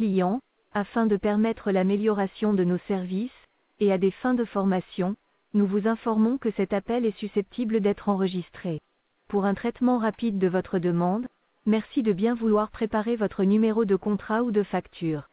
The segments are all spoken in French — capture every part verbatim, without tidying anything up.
clients, afin de permettre l'amélioration de nos services, et à des fins de formation, nous vous informons que cet appel est susceptible d'être enregistré. Pour un traitement rapide de votre demande, merci de bien vouloir préparer votre numéro de contrat ou de facture.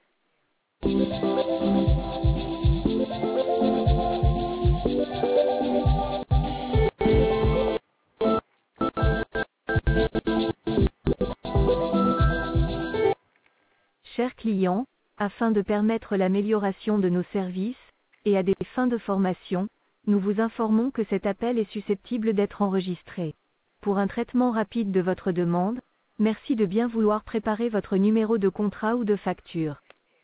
Chers clients, afin de permettre l'amélioration de nos services, et à des fins de formation, nous vous informons que cet appel est susceptible d'être enregistré. Pour un traitement rapide de votre demande, merci de bien vouloir préparer votre numéro de contrat ou de facture.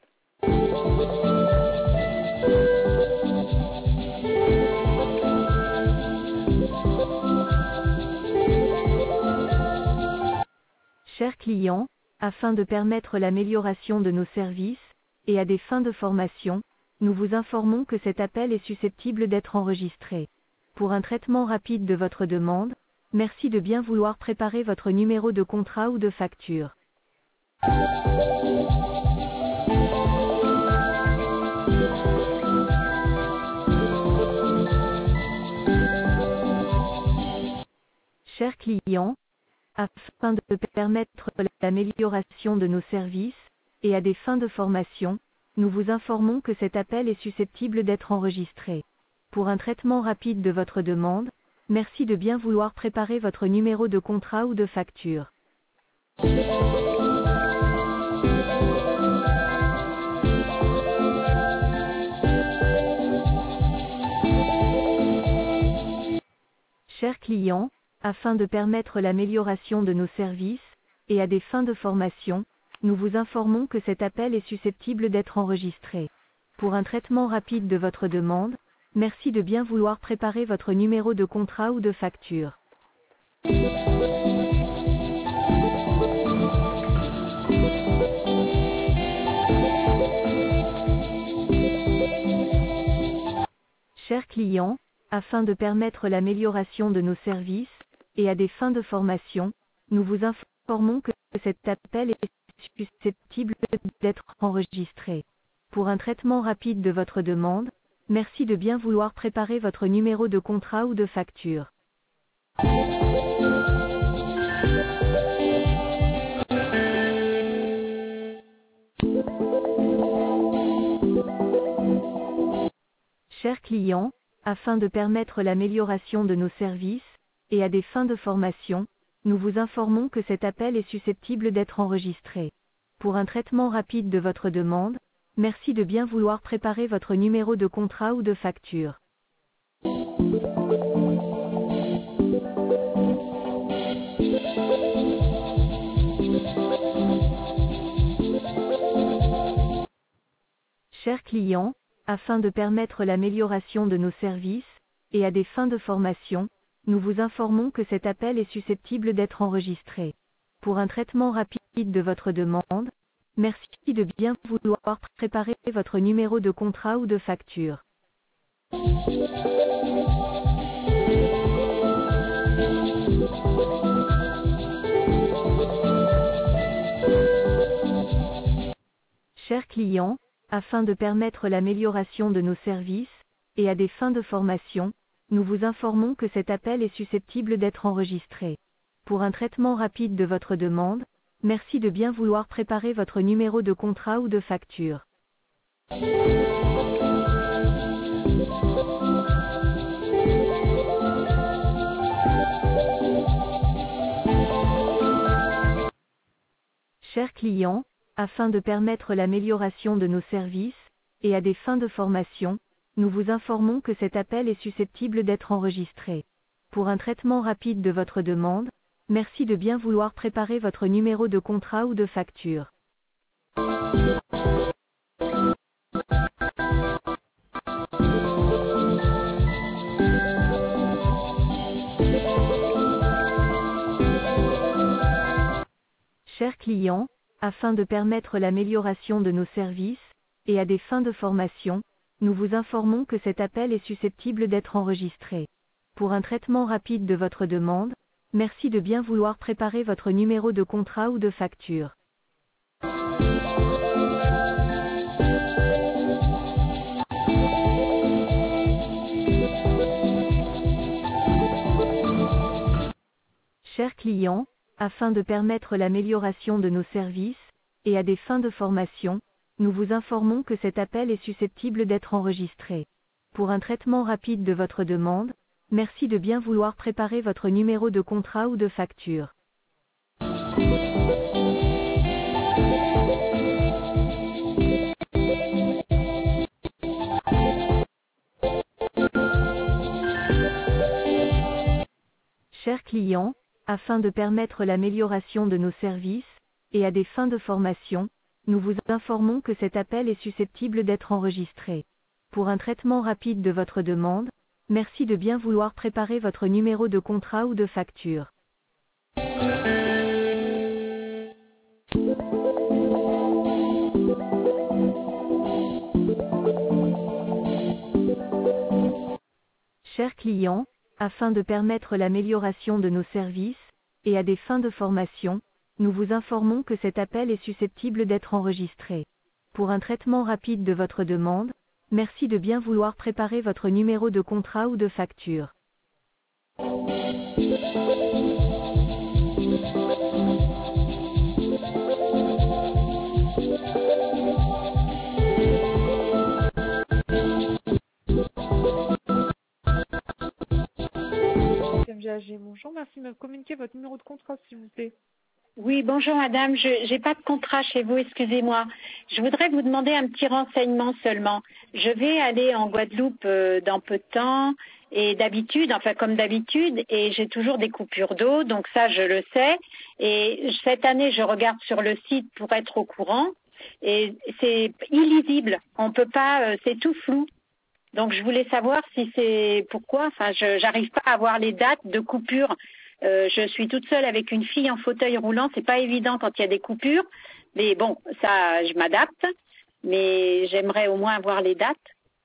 Chers clients, afin de permettre l'amélioration de nos services, et à des fins de formation, nous vous informons que cet appel est susceptible d'être enregistré. Pour un traitement rapide de votre demande, merci de bien vouloir préparer votre numéro de contrat ou de facture. Chers clients, afin de permettre l'amélioration de nos services, et à des fins de formation, nous vous informons que cet appel est susceptible d'être enregistré. Pour un traitement rapide de votre demande, merci de bien vouloir préparer votre numéro de contrat ou de facture. Chers clients, afin de permettre l'amélioration de nos services, et à des fins de formation, nous vous informons que cet appel est susceptible d'être enregistré. Pour un traitement rapide de votre demande, merci de bien vouloir préparer votre numéro de contrat ou de facture. Chers clients, afin de permettre l'amélioration de nos services, et à des fins de formation, nous vous informons que cet appel est susceptible d'être enregistré. Pour un traitement rapide de votre demande, merci de bien vouloir préparer votre numéro de contrat ou de facture. Chers clients, afin de permettre l'amélioration de nos services, et à des fins de formation, nous vous informons que cet appel est susceptible d'être enregistré. Pour un traitement rapide de votre demande, merci de bien vouloir préparer votre numéro de contrat ou de facture. Chers clients, afin de permettre l'amélioration de nos services, et à des fins de formation, nous vous informons que cet appel est susceptible d'être enregistré. Pour un traitement rapide de votre demande, merci de bien vouloir préparer votre numéro de contrat ou de facture. Chers clients, afin de permettre l'amélioration de nos services, et à des fins de formation, nous vous informons que cet appel est susceptible d'être enregistré. Pour un traitement rapide de votre demande, merci de bien vouloir préparer votre numéro de contrat ou de facture. Chers clients, afin de permettre l'amélioration de nos services, et à des fins de formation, nous vous informons que cet appel est susceptible d'être enregistré. Pour un traitement rapide de votre demande, merci de bien vouloir préparer votre numéro de contrat ou de facture. Chers clients, afin de permettre l'amélioration de nos services, et à des fins de formation, nous vous informons que cet appel est susceptible d'être enregistré. Pour un traitement rapide de votre demande, merci de bien vouloir préparer votre numéro de contrat ou de facture. clients, afin de permettre l'amélioration de nos services, et à des fins de formation, nous vous informons que cet appel est susceptible d'être enregistré. Pour un traitement rapide de votre demande, merci de bien vouloir préparer votre numéro de contrat ou de facture. Chers clients, afin de permettre l'amélioration de nos services, et à des fins de formation, nous vous informons que cet appel est susceptible d'être enregistré. Pour un traitement rapide de votre demande, merci de bien vouloir préparer votre numéro de contrat ou de facture. Chers clients, afin de permettre l'amélioration de nos services, et à des fins de formation, nous vous informons que cet appel est susceptible d'être enregistré. Pour un traitement rapide de votre demande, merci de bien vouloir préparer votre numéro de contrat ou de facture. M G A G, bonjour, merci de me communiquer votre numéro de contrat, s'il vous plaît. Oui, bonjour madame, je n'ai pas de contrat chez vous, excusez-moi. Je voudrais vous demander un petit renseignement seulement. Je vais aller en Guadeloupe euh, dans peu de temps et d'habitude, enfin comme d'habitude, et j'ai toujours des coupures d'eau, donc ça je le sais. Et cette année, je regarde sur le site pour être au courant et c'est illisible, on peut pas, euh, c'est tout flou. Donc je voulais savoir si c'est pourquoi, enfin je n'arrive pas à voir les dates de coupure. Euh, je suis toute seule avec une fille en fauteuil roulant, c'est pas évident quand il y a des coupures, mais bon, ça, je m'adapte, mais j'aimerais au moins avoir les dates.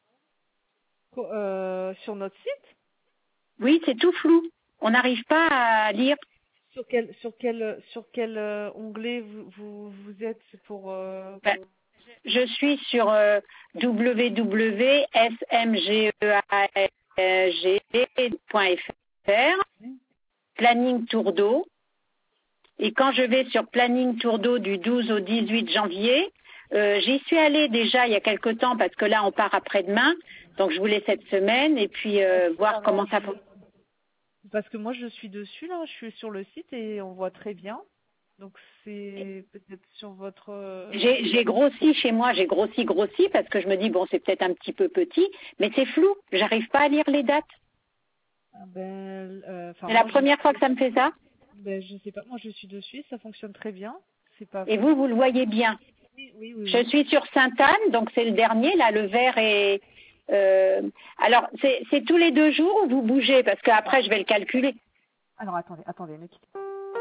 Euh, sur notre site? Oui, c'est tout flou, on n'arrive pas à lire. Sur quel, sur quel, sur quel euh, onglet vous, vous, vous êtes pour, euh, ben, pour... Je suis sur euh, w w w point s m g e a g point f r. Planning tour d'eau. Et quand je vais sur planning tour d'eau du douze au dix-huit janvier, euh, j'y suis allée déjà il y a quelque temps parce que là on part après-demain, donc je voulais cette semaine et puis euh, voir Alors, comment ça je... fonctionne. Parce que moi je suis dessus là, je suis sur le site et on voit très bien. Donc c'est peut-être sur votre... Euh... J'ai, j'ai grossi chez moi, j'ai grossi, grossi parce que je me dis bon c'est peut-être un petit peu petit, mais c'est flou, j'arrive pas à lire les dates. Ah ben, euh, c'est la première fois que ça me fait ça. Ben, je sais pas, moi je suis dessus, ça fonctionne très bien. C'est pas et flou. vous, vous le voyez bien. Oui, oui, oui. Je oui. suis sur Sainte-Anne, donc c'est le dernier, là, le vert est... Euh, alors, c'est, c'est tous les deux jours où vous bougez, parce qu'après je vais le calculer. Alors, attendez, attendez, ne quittez pas.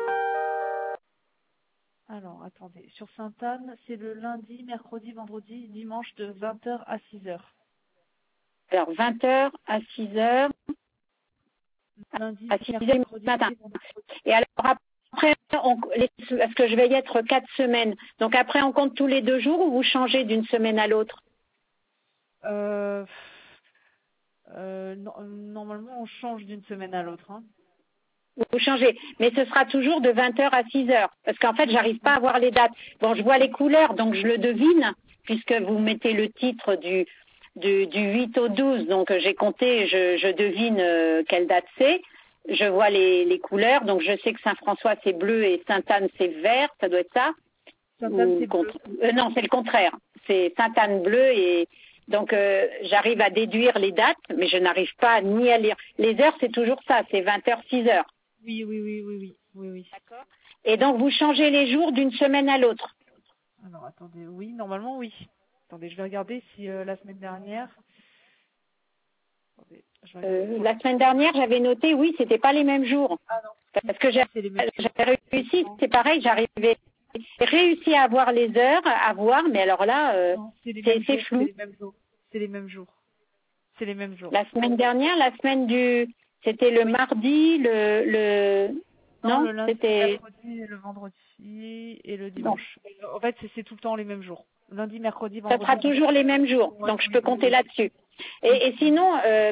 Alors, attendez, sur Sainte-Anne, c'est le lundi, mercredi, vendredi, dimanche de vingt heures à six heures. Alors, vingt heures à six heures. Lundi, à six heures mercredi, matin. vendredi. Et alors après, on, les, parce que je vais y être quatre semaines. Donc après, on compte tous les deux jours ou vous changez d'une semaine à l'autre? euh, euh, no, Normalement, on change d'une semaine à l'autre. Hein. Vous changez. Mais ce sera toujours de vingt heures à six heures. Parce qu'en fait, j'arrive pas à voir les dates. Bon, je vois les couleurs, donc je le devine, puisque vous mettez le titre du, du, du huit au douze. Donc j'ai compté, je, je devine euh, quelle date c'est. Je vois les, les couleurs, donc je sais que Saint-François c'est bleu et Sainte-Anne c'est vert, ça doit être ça. Sainte-Anne c'est bleu. Euh, non, c'est le contraire. C'est Sainte-Anne bleu et donc euh, j'arrive à déduire les dates, mais je n'arrive pas ni à lire. Les heures, c'est toujours ça, c'est vingt heures, six heures. Oui, oui, oui, oui, oui, oui, oui. D'accord. Et donc vous changez les jours d'une semaine à l'autre. Alors attendez, oui, normalement oui. Attendez, je vais regarder si euh, la semaine dernière. Attendez, je vais Euh, la semaine dernière, j'avais noté, oui, c'était pas les mêmes jours. Ah non. Parce que j'ai, j'avais réussi, c'est pareil, j'arrivais, j'ai réussi à avoir les heures, à voir, mais alors là, euh, non, c'est, les c'est, mêmes c'est jours, flou. C'est les mêmes jours. C'est les mêmes jours. C'est les mêmes jours. La semaine dernière, la semaine du, c'était le oui. mardi, le, le, non, non, le lundi, c'était le mercredi, le vendredi et le dimanche. Non. En fait, c'est, c'est tout le temps les mêmes jours. Lundi, mercredi, vendredi. Ça sera toujours les mêmes jours, ouais, donc je peux compter là-dessus. Et, et sinon, euh,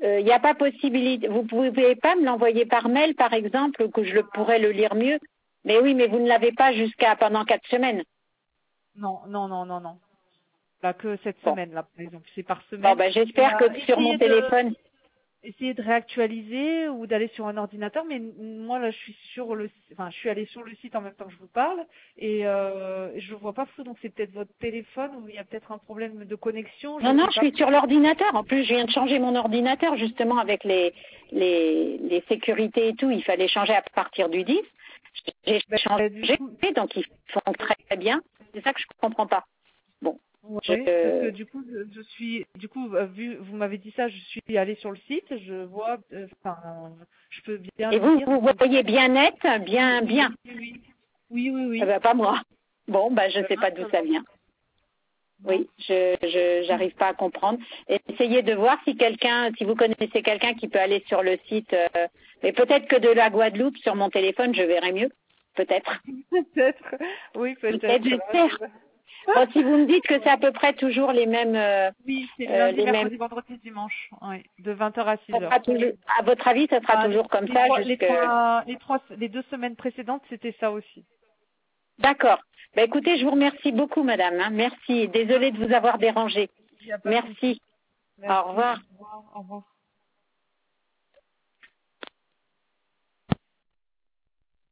il n'y a pas possibilité. Vous ne pouvez pas me l'envoyer par mail, par exemple, que je le pourrais le lire mieux. Mais oui, mais vous ne l'avez pas jusqu'à pendant quatre semaines. Non, non, non, non, non. Là, que cette Bon. semaine, là, par exemple. C'est par Bon, semaine. ben, j'espère Euh, que sur mon essayez de, téléphone. essayez de réactualiser ou d'aller sur un ordinateur, mais moi, là, je suis sur le, enfin, je suis allée sur le site en même temps que je vous parle et euh, je vois pas flou, donc c'est peut-être votre téléphone ou il y a peut-être un problème de connexion, je Non, non, sais je pas. suis sur l'ordinateur. En plus, je viens de changer mon ordinateur, justement, avec les, les, les sécurités et tout. Il fallait changer à partir du dix. J'ai Ben, changé, du coup, donc ils font très bien. C'est ça que je comprends pas. Bon. ouais, Je, parce que du coup, je, je suis, du coup, euh, vu, vous m'avez dit ça, je suis allée sur le site, je vois, euh, enfin, je peux bien et vous, lire. vous voyez bien net, bien, Oui, bien. oui, oui, oui, oui, Eh oui. ben, pas moi. Bon, ben, je Ben, sais pas mince d'où ça alors. vient. Mince. Oui, je, je, j'arrive pas à comprendre. Essayez de voir si quelqu'un, si vous connaissez quelqu'un qui peut aller sur le site, euh, mais peut-être que de la Guadeloupe sur mon téléphone, je verrai mieux. Peut-être. Peut-être, oui, Peut-être, peut-être. j'espère. Bon, si vous me dites que c'est à peu près toujours les mêmes, euh, Oui, c'est euh, lundi, les mêmes, mercredi, vendredi, dimanche. Oui, de vingt heures à six ça heures. sera toujours, à votre avis, ça sera Ah, les, toujours comme les ça trois, les jusque. trois, les trois, les deux semaines précédentes, c'était ça aussi. D'accord. Ben, écoutez, je vous remercie beaucoup, madame. hein. Merci. Désolée de vous avoir dérangé. Il n'y a pas de souci. Merci. Au Merci. revoir. Au revoir. Au revoir.